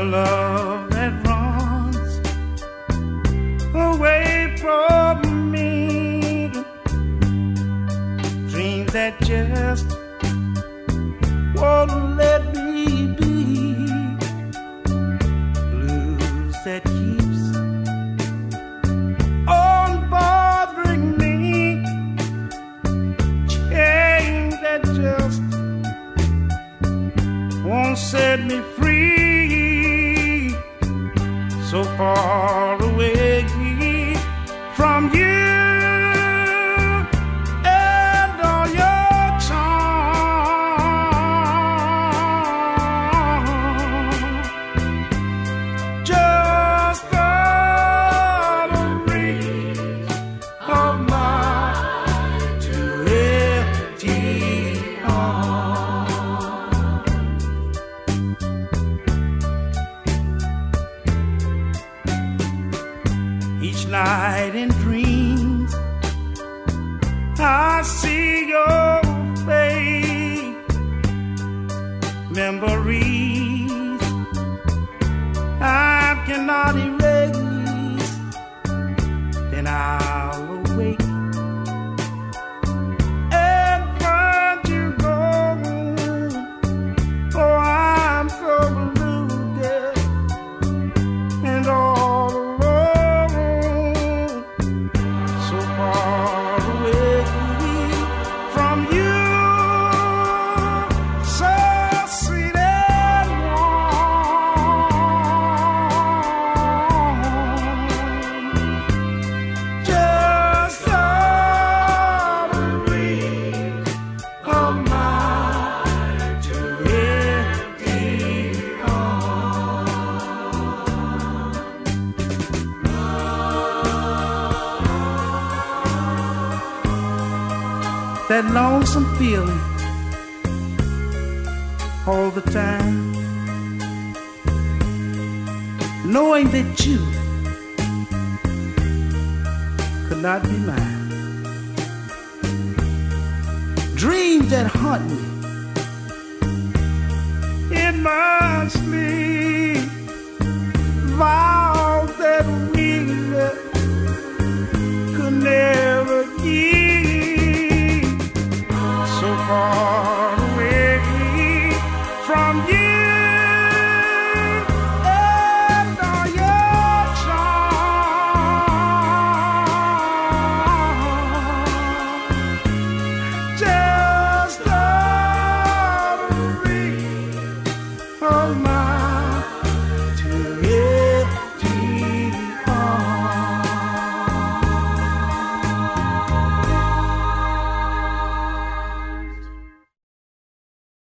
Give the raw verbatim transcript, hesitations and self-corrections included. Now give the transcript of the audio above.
love that runs away from me, dreams that just won't let me be, blues that keeps on bothering me, chains that just won't set me free, so far away from you and all your charm. Just the reach of my two empty arms. Each night in dreams I see your face, memories I cannot erase, then I'll awake and find you gone. Oh, I'm so blue, yeah, and all alone, so far away from you, so sweet and warm. Just the reach of my two empty arms. That lonesome feeling all the time, knowing that you could not be mine, dreams that haunt me in my sleep, vows that we could never keep, so far away from you.